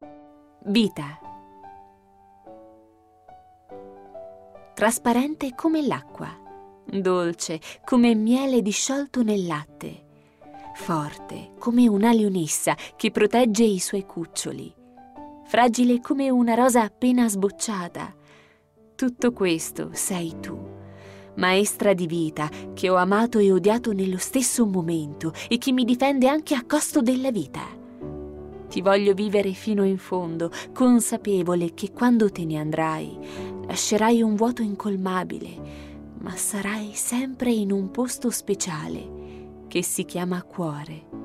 Vita. Trasparente come l'acqua, dolce come miele disciolto nel latte, forte come una leonessa che protegge i suoi cuccioli, fragile come una rosa appena sbocciata. Tutto questo sei tu, maestra di vita che ho amato e odiato nello stesso momento e che mi difende anche a costo della vita. Ti voglio vivere fino in fondo, consapevole che quando te ne andrai, lascerai un vuoto incolmabile, ma sarai sempre in un posto speciale che si chiama cuore.